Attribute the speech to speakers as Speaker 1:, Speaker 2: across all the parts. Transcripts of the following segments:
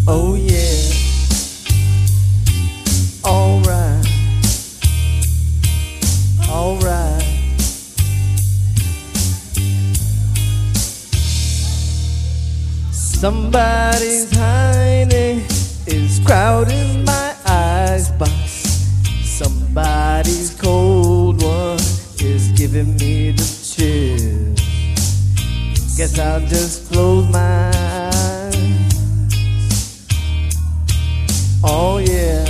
Speaker 1: Oh yeah, alright, alright. Somebody's hiney is crowding my icebox. Somebody's cold one is giving me the chills. Guess I'll just close my eyes. Oh yeah,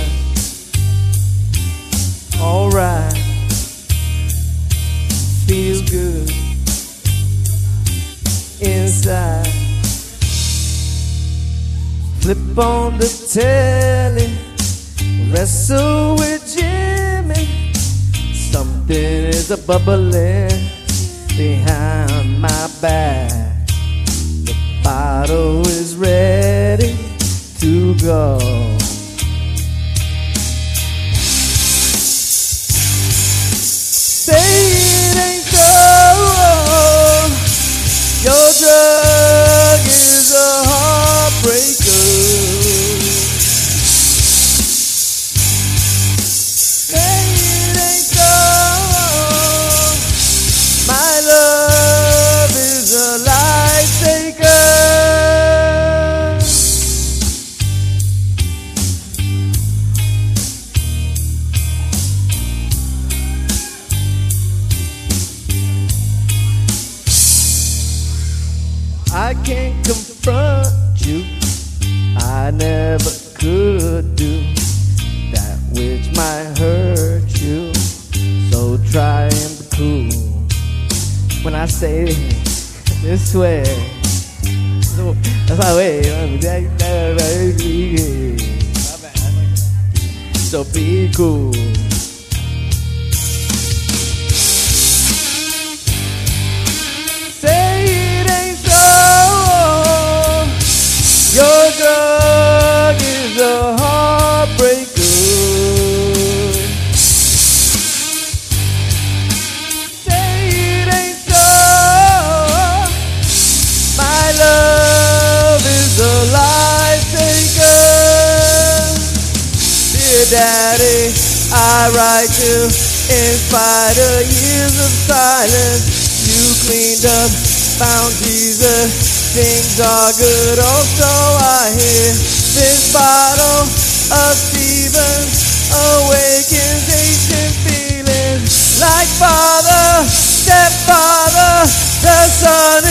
Speaker 1: alright, feels good inside. Flip on the telly, wrestle with Jimmy. Something is a bubbling behind my back. The bottle is ready to go. Say it ain't so. Your drug is a heartbreaker. Say it ain't so. My love is a life taker. I can't confront you, I never could do that which might hurt you, so try and be cool. When I say this way, that's my way. So be cool. Your drug is a heartbreaker. Say it ain't so. My love is a life taker. Dear Daddy, I write you in spite of years of silence. You cleaned up, found Jesus. Things are good, also I hear this bottle of Stevens awakens ancient feelings like father, stepfather, the son